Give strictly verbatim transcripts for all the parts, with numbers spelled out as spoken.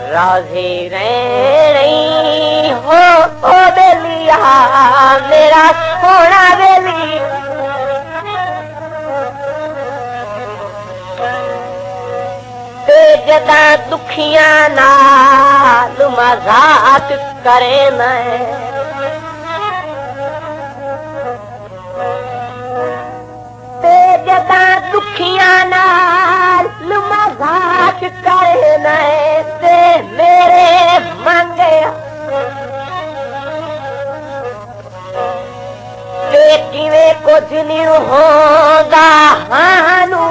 राजी रहनी हो ओ बेलिया मेरा सोना बेली। ते जदा दुखियां नाल मजाक करे न, ते जदा दुखियां नाल मजाक करे न, ते मेरे मंगे ते किवें कुछ नहीं होंदा हानू।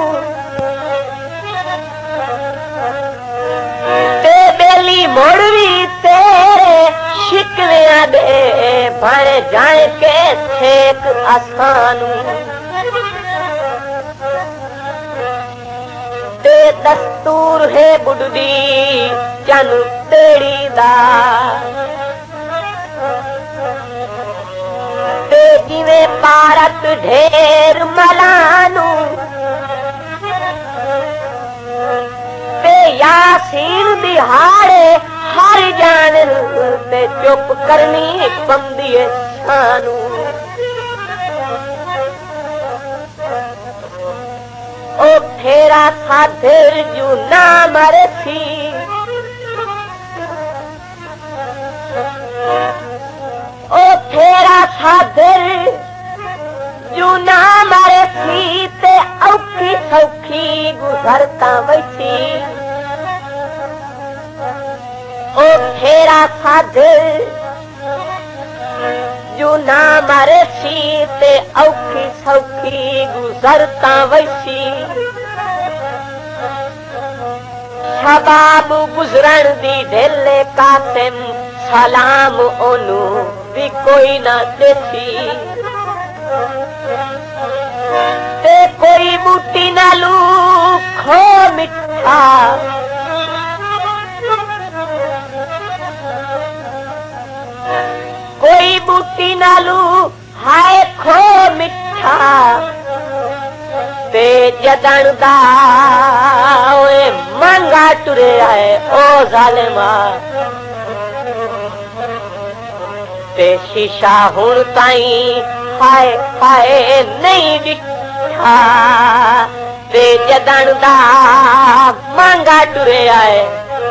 ते बेली मुड़वी तेरे शिकवियां दे बन जाए के छेक आसानू। ते दस्तूर है बुढ़दी चन तेड़ी दा, ते जिवें पारत ढेर मलानू। ते यासीन दिहाड़े हर जान ते चुप करनी पवंदी है सानू। ओ फेरा खातिर जू ना मरसी, ओ फेरा खातिर जू ना मरसी, ते औखी सौखी गुजरता वैसी। ओ फेरा खातिर जू ना मरसी, ते औखी सौखी गुजरता वैसी। शबाब गुजरण दी ढेले कासिम सलाम ओनू भी कोई ना देसी। ते कोई बूटी नालू खो मिठा, कोई बूटी नालू हाय खो मिठा। ते जदन दा ओए मंगा टुरे आए ओ जालिमा, ते शीशा हुण ताई हाय हाय नहीं दिठा। ते जदन दा मंगा टुरे आए,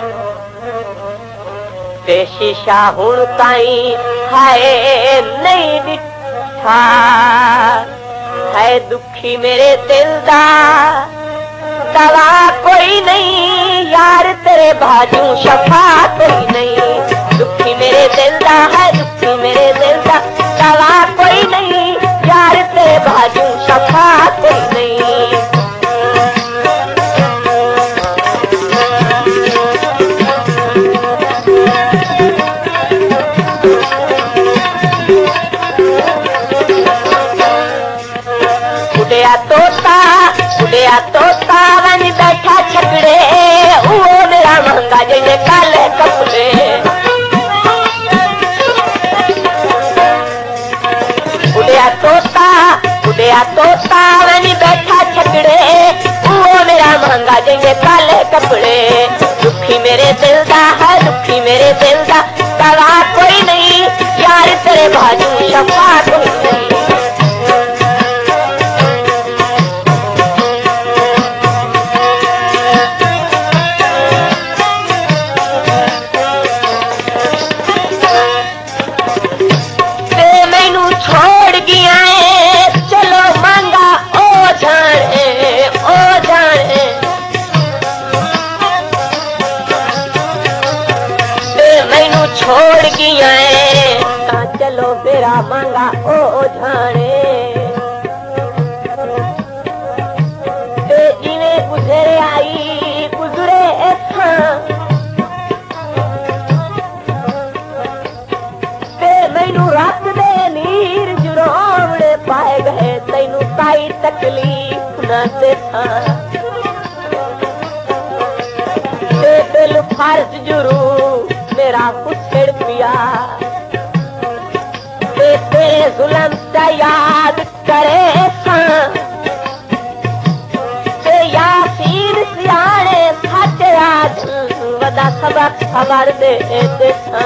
ते शीशा हुण ताई हाय नहीं दिठा। है दुखी मेरे दिल दा दवा कोई नहीं, यार तेरे बाजू शफा कोई नहीं। दुखी मेरे दिल दा है, दुखी मेरे दिल दा दवा कोई नहीं, यार तेरे बाजू शफा कोई नहीं। उड़िया तोता उड़िया तोता वन बैठा छकड़े, वो मेरा महंगा जैसे काले कपड़े। उड़िया तोता उड़िया तोता वन बैठा छकड़े, वो मेरा महंगा जैसे काले कपड़े। दुखी मेरे दिल दा है, दुखी मेरे दिल दा दवा कोई नहीं, यार तेरे बाजू शफा कोई नहीं। छोड़ गया ता चलो मेरा मांगा ओ जाने। ते जिवें गुजरे आई गुजरे था, ते मैनू रात दे नीर जुरोवड़े पाए गए, तैनू काई तकलीफ ना ते था। ते दिल फर्ज जरूर मेरा पुछड़ पिया, ते तेरे जुल्म ता याद करे सा। ते यासीन सियाने सच राज वदा सबक खबर दे देता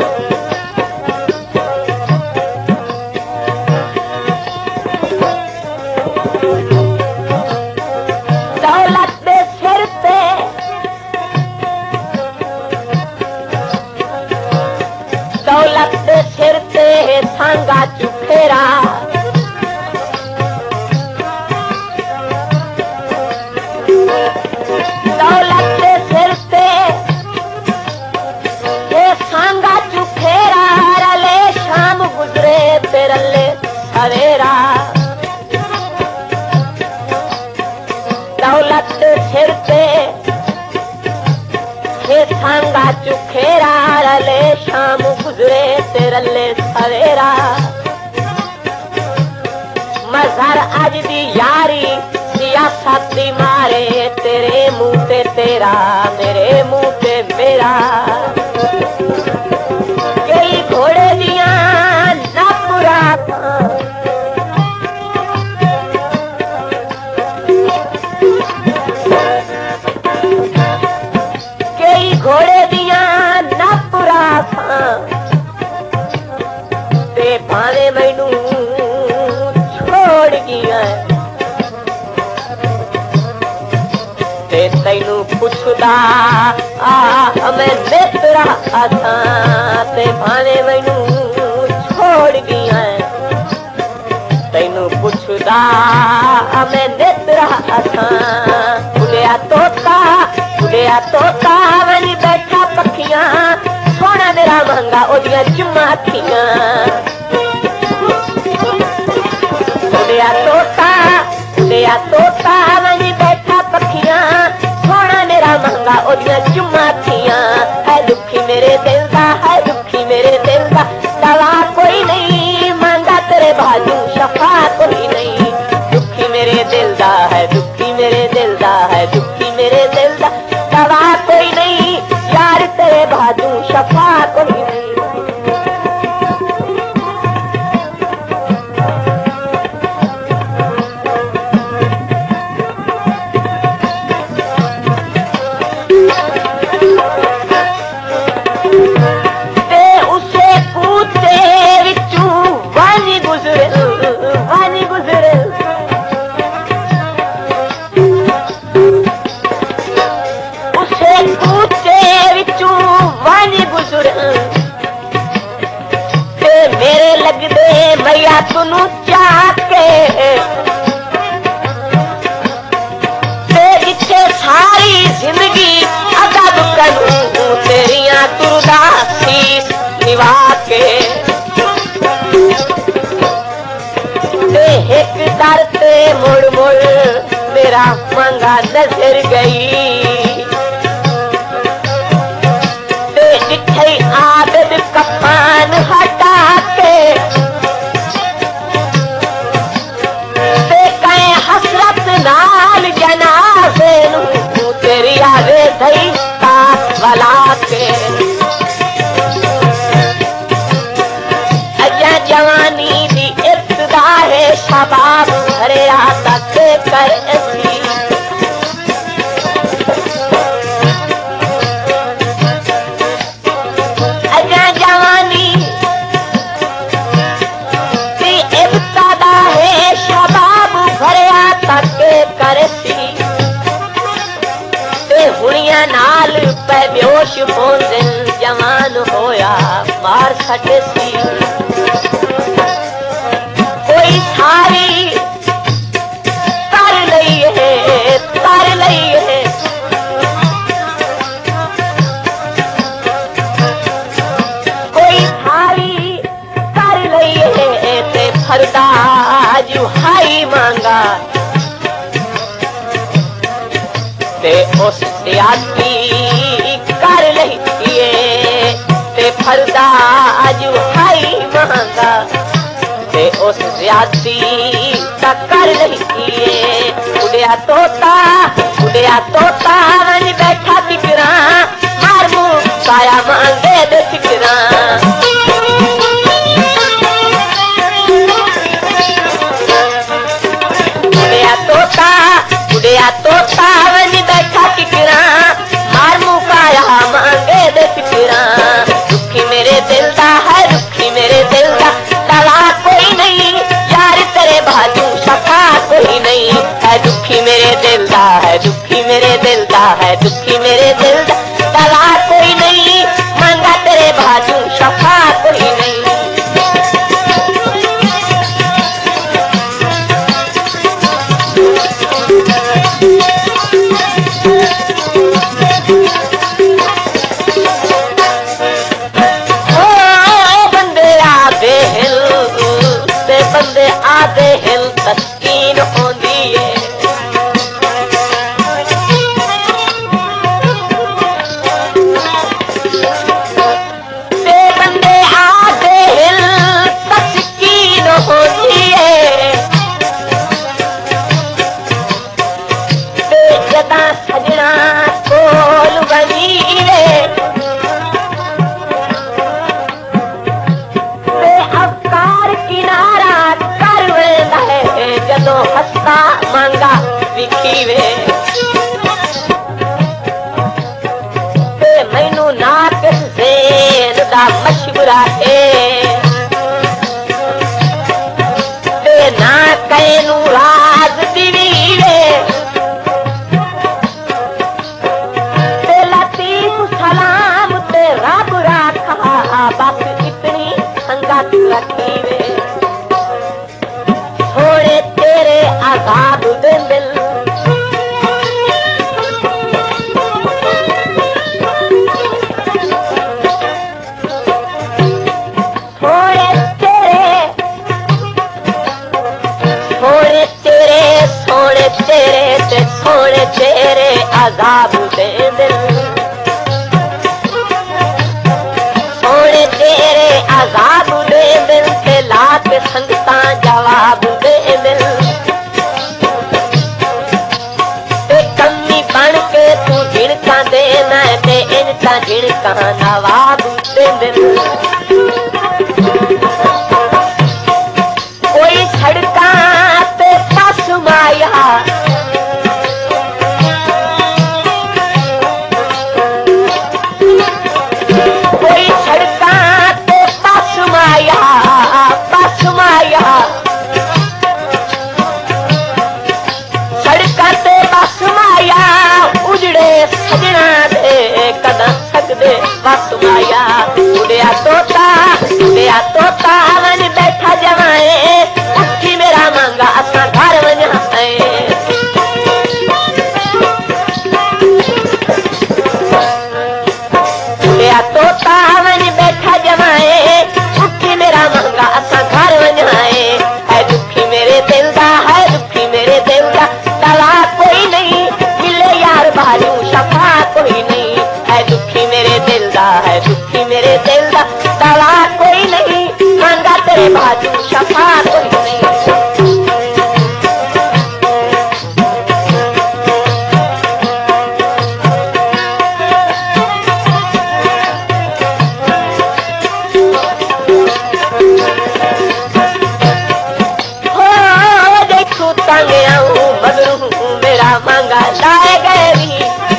दौलत दे सिर पे दौलत दे सिर ते सांगा चुफेरा दौलत दे सिर ते ये सांगा चुफेरा रले शाम गुजरे ते रले सवेरा दौलत दे सिर ते ये सांगा चुफेरा रले शाम गुजरे ते रले सवेरा मजहर अज दी यारी सियासत दी मारे तेरे मुंह ते तेरा मेरे मुंह ते मेरा कई घोड़े दिया ना बुरा कई घोड़े दिया ना बुरा ते भावे मैनू छोड़ गया ते तैनू पुछदा आ हमें मित्रा असा ते भावे मैनू छोड़ गया तैनू पुछदा हमें मित्रा असा बुलिया तोता बुलिया तोता वनी बैठा पखियां सोना मेरा महंगा ओदियां चुमाथियां बुलिया तोता बुलिया तोता वनी बैठा पखियां सोना मेरा महंगा ओदियां चुमाथियां है दुखी मेरे दिल दा है दुखी मेरे दिल दा दवा कोई नहीं मांगा तेरे बाजू शफा कोई नहीं दुखी मेरे दिल दा है दुखी मेरे दिल दा है दुखी मेरे दिल दा दवा कोई नहीं यार तेरे बाजू शफा कोई नहीं मैया तुनू चाके ते जिथे सारी जिंदगी अदब करूं तेरिया तुरदा शीस निभा के ते एक दर ते मुड़ मुड़ मेरा मंगा नजर गई ते जिथे आदत कफान हटा के नाल जनाजे नू तेरी आगे धई का भला के अजा जवानी दी इब्तिदा है शबाब भरे तक कर ऐसी अजा जवानी दी इब्तिदा है शबाब भरे तक करती ते हुणिया नाल पे बेहोश होंदे जवान होया मार सटे सी कोई सारी तर लई है तर लई है कोई सारी तर लई है ते फरदा जुहाई मांगा ते उस सियासी कर लहिए ते फरदा जुहाई मांगा ते उस सियासी का कर लहिए उड़िया तोता उड़िया तोता वनी बैठा तिकरा मार मुंह काया मांगे दे तिकरा उड़िया तोता उड़िया तोता वनी बैठा तिकरा मार मुंह काया मांगे दे दुखी मेरे दिल दा दवा कोई नहीं, मांगा तेरे बाजू शफा कोई नहीं। ओ बंदे आदे हिल ते बंदे आदे हिल तस्कीन होंदी है। ते बंदे आदे हिल तस्कीन होंदी है। ते जदा सजना कोल बनी रे ते अवकार किनारा कर वेंदा है। जदों हस्ता मांगा विखी वे ते मैनू नाकिस ज़ेन दा मशवरा है ते ना कैनू राज दिवी वे ते लतीफ सलाम ते रब राखा बस इतनी संगत रखी वे। थोड़े तेरे आजाद दे दिल थोड़े तेरे थोड़े तेरे सोने तेरे ते थोड़े तेरे आजाद दे दिल थोड़े तेरे आजाद दे दिल ते ला के संगता जवाब दे दिल ते कमी बन के तू झिड़का देना ते इनका झिड़का नवाब दे दिल। कोई सड़का ते पास माया कोई सड़का ते पास माया पास माया सड़का ते पास माया उजड़े सजना दे कदा सकदे बस माया। उड़िया तोता उड़िया तोता वन बैठा जवाए उठी मेरा मांगा असा घर वञाए। उड़िया तोता वन बैठा जवाए उठी मेरा मांगा असा घर वञाए। है दुखी मेरे दिल दा है दुखी मेरे दिल दा दवा कोई नहीं, मिले यार बाजू शफा कोई नहीं। है दुखी मेरे दिल दा है दुखी मेरे दिल दा दवा कोई नहीं, मांगा तेरे बाजू शफा कोई नहीं। हो देखू तंग आऊं मगरू मेरा मांगा लाए गए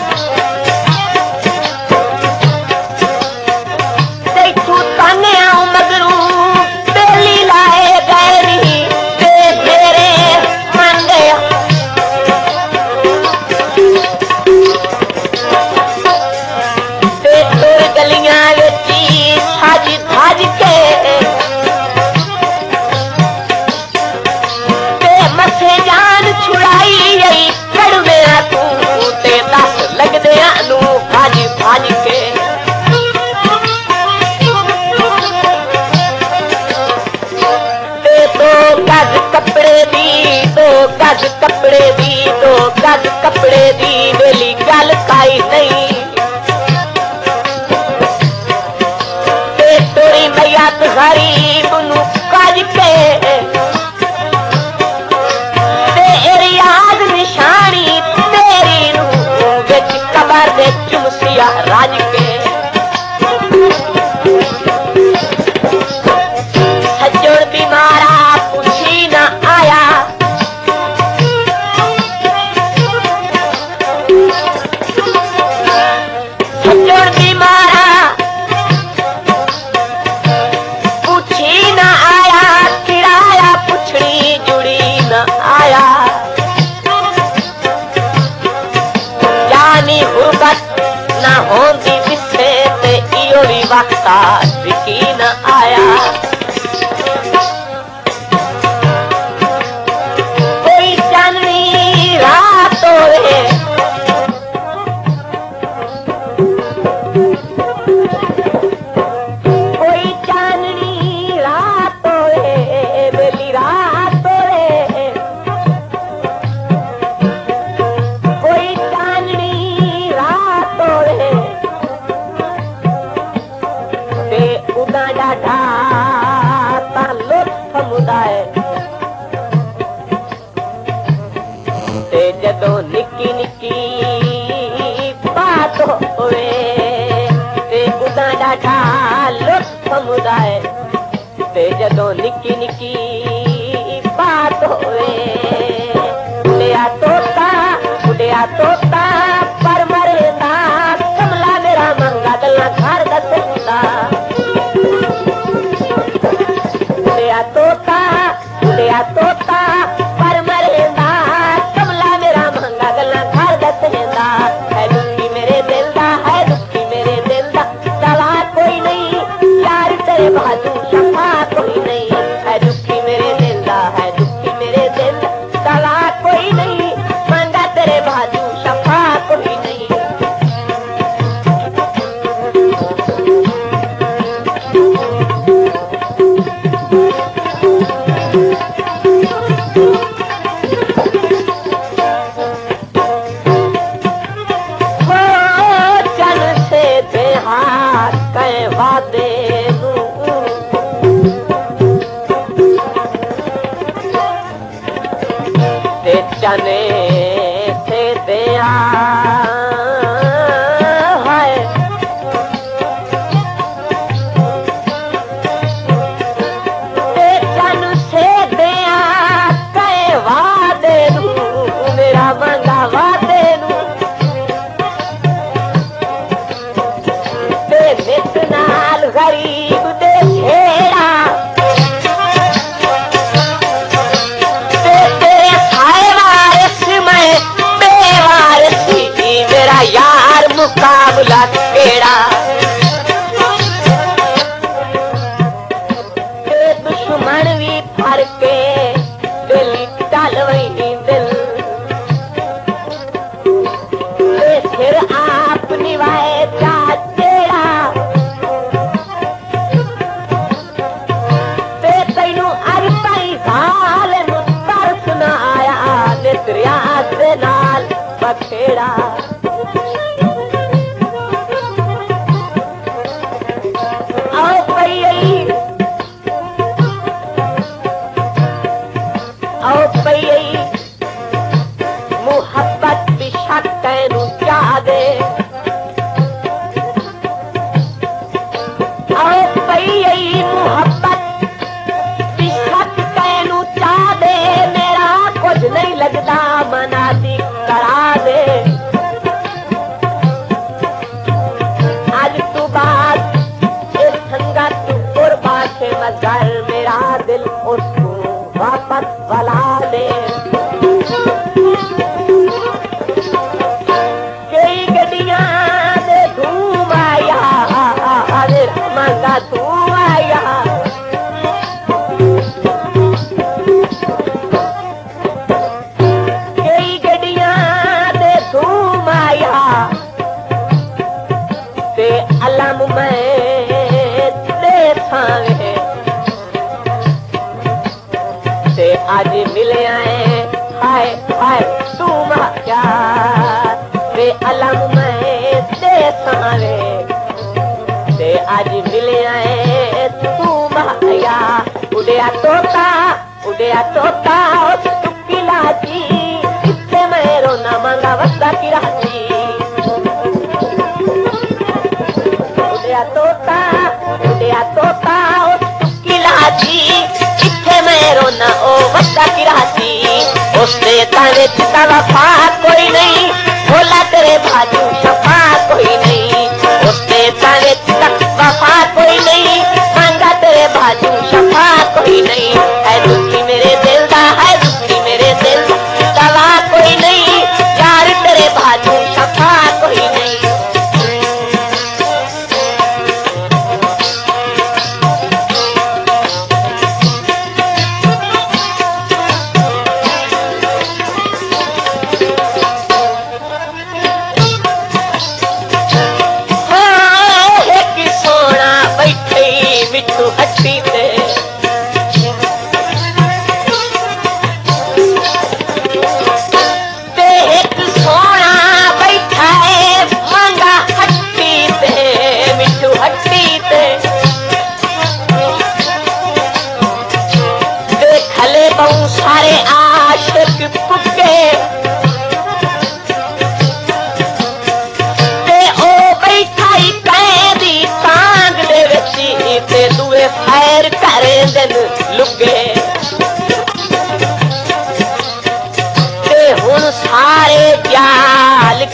देखू तंग आऊं मगरू बेली लाए गए ते मेरे मन गया ते तुर गलियां विच सज धज के ते मथे जान छुड़ाई गई कड़वे तू ते दस लगदे नू भज भज के ते दो गज कपड़े दी दो गज कपड़े दी दो गज कपड़े दी बेली गल काई नहीं ते तोरी मैया गरीब नू कज के ते रियाज निशानी तेरी नू विच कबर दे चुमसिया राज के सज्जण बीमारा पुछी ना आया सज्जण बीमारा पुछी ना आया किराया पुछड़ी जुड़ी ना आया जानी हुर्बत ना होंदी विसे ते इयो भी वक्ता यकीन आया कोई चांदनी रात होवे कोई चांदनी रात होवे बेली रात होवे कोई चांदनी रात होवे ते उदा डाढा ता लुत्फ मुदाए ते जदों निक्की निक्की बात होवे ते उदा डाढा लुत्फ मुदाए ते जदों निक्की निक्की बात होवे उड़िया तोता उड़िया तोता पर मरेंदा कमला मेरा मंगा गल्ला घर दसदा उड़िया तोता उड़िया तोता पर मरेंदा कमला मेरा मंगा गल्ला घर दसदा है दुखी मेरे दिल दा है दुखी मेरे दिल दा दवा कोई नहीं यार तेरे बाजू शफा कोई नहीं है दुखी मेरे दिल दा है दुखी मेरे दिल दा दवा कोई नहीं मंगा तेरे बाजू शफा कोई नहीं चने से दिया है चन से दिया कहे वादे नू मेरा मंगा वादे नू ते नित नाल गरीब दे छेड़ा यार मुकाबला केड़ा दुश्मन भी फर के दिल टल वही दिल फिर आप निभाए जा चेड़ा ते तैनू अज ताई साल नू तरस ना आया ने दरिया दे नाल बखेड़ा मुहब्बत बिशक तैनू चाह दे आओ पई मुहब्बत बिशक तैनू चाह दे मेरा कुछ नहीं लगता मनाती करा दे आज तू बात इस संगत कुर्बा से मगर मेरा दिल उसको वापस बुला ले कई गड्डियां दे धूम आया मंगा धूम आया कई गड्डियां दे धूम आया ते अलम में दे थावे ते आज मिले आए हाय हाय तू क्या वे अलम में दे सारे ते आज मिले आए तू माया उड़िया तोता उड़िया तोता टुक्की लाची इतने मैं रोना मांगा वस्ता की राजी उड़िया तोता उड़िया तोता टुक्की लाची रोना ओ वस्ता की राजी उसने ताने चिता वफा कोई नहीं भोला तेरे बाजू शफा कोई नहीं उसने ताने चिता वफा कोई नहीं मांगा तेरे बाजू शफा कोई नहीं है दुखी मेरे दिल दा है दुखी मेरे दिल दवा कोई नहीं यार तेरे बाजू शफा कोई नहीं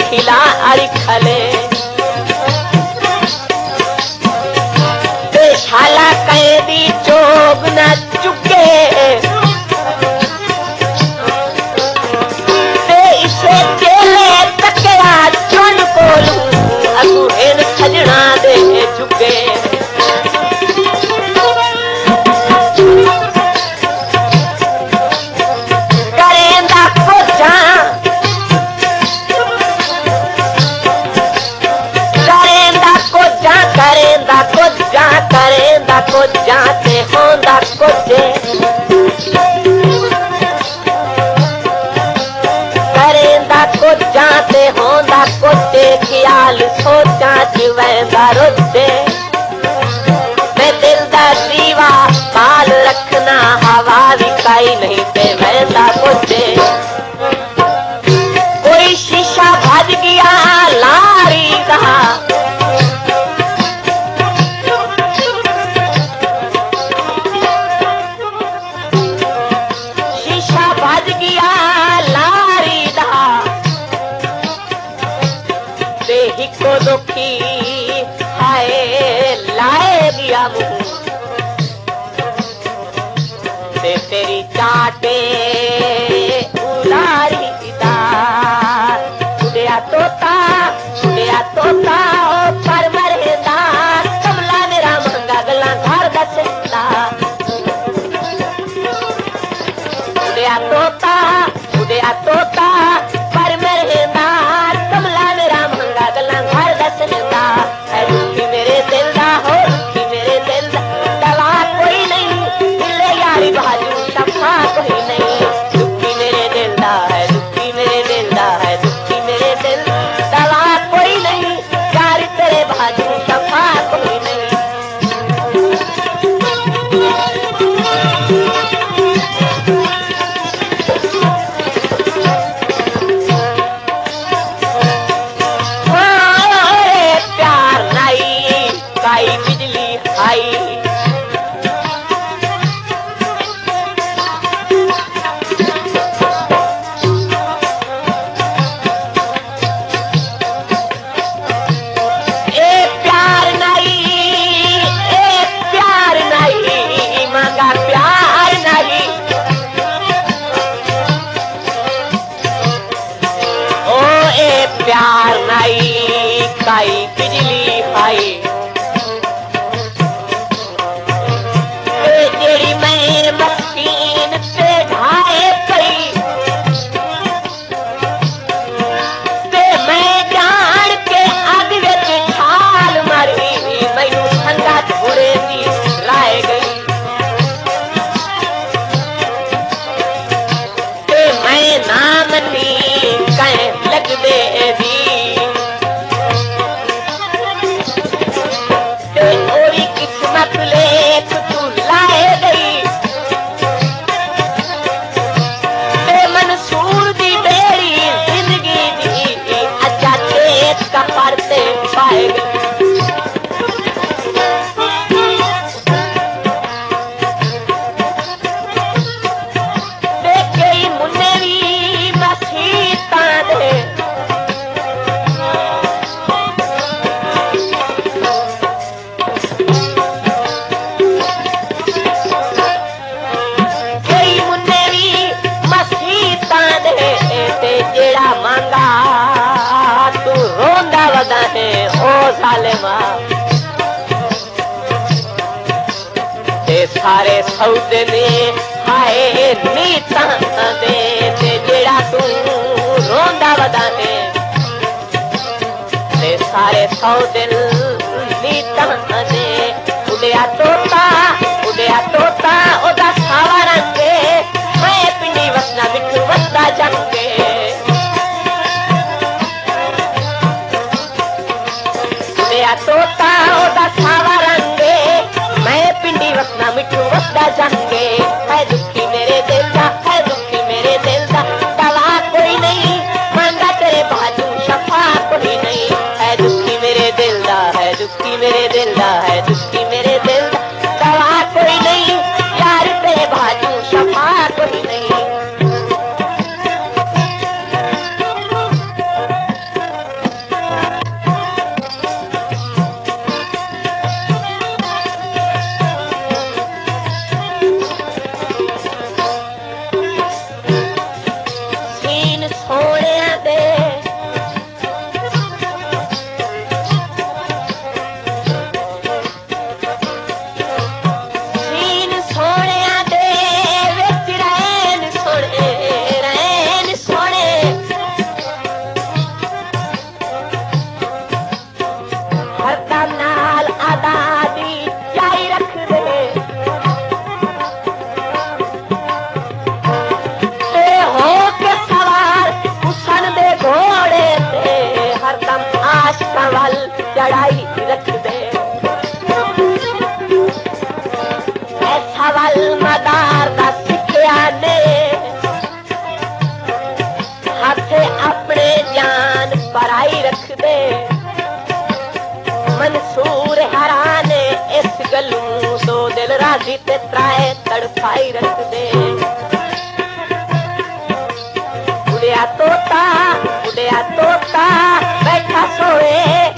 खिला अड़ी खले ते शाला कैदी चोग न चुके ते इसे चेले तकया चुन कोलू अगू हेन छजना दे चुके करेंदा को जा करेंदा को जा करेंदा को जा करेंदा को जाते होंदा को जे करेंदा को जाते होंदा को जे ख्याल सोचा जिवेंदा रोते मैं दिल दा दीवा पाल रखना हवा भी काई नहीं पे वैंदा कोचे कोई शीशा भज गया लारी कहा शीशा भज गया लारी दहा ते हिको दुखी हाय लाए गया मुंह ते तेरी चाटे उलारी दा उड़िया तोता उड़िया तोता ओ पर मरेदा कमला मेरा महंगा गला घर दसदा उड़िया तोता उड़िया तोता पर मरेदा कमला मेरा महंगा गला घर दसदा है दुखी मेरे दिल दा हो दुखी मेरे दिल दा दवा कोई नहीं मिले यारी बाजू शफा कोई नहीं दुखी मेरे दिल दा है दुखी मेरे दिल दा है दुखी मेरे दिल दवा कोई नहीं यारी तेरे बाजू शफा कोई नहीं प्यार नहीं काई बिजली आई प्यार नहीं काई बिजली आई जेड़ी मैं मस्कीन से ढाए पई ते मैं जान के अग विच छाल मारी मैनू संगा घोड़े दी राय गई ते मैं नाम नी कह लग दे किस्मत लेख तू लाए गई ते मंसूर दी बेड़ी जिंदगी दी अच्छा खेत का परते पाए देखे मुन्ने भी मसीता दे जेड़ा मांगा तू रोंदा वदा है ओ सालेमा ते सारे सौदे ने हाय नीता दे ते जेड़ा तू रोंदा वदा है ते सारे सौदे नीता दे उड़िया तोता उड़िया तोता ओदा सावा रंगे मैं पिंडी वसना बिठू वसदा जंगे तोता ओदा सावा रंगे मैं पिंडी वसना मिठू वसदा जंगे है दुखी मेरे दिल दा है दुखी मेरे दिल दा दवा कोई नहीं मांगा तेरे बाजू शफा कोई नहीं है दुखी मेरे दिल दा है दुखी मेरे दिल दा है दुखी मेरे दिल दा दवा कोई नहीं यार तेरे बाजू शफा कोई नहीं दादा दी चाई रख दे ते हो के सवार हुसन दे घोड़े ते हरदम आशिकां वल चढ़ाई रख दे ऐसा वल मदार दा सिखया ने हाथे अपने जान पराई रख दे मंसूर हराने इस गलू दो दिल राजी ते त्राए तड़पाई रख दे उड़िया तोता उड़िया तोता बैठा सोए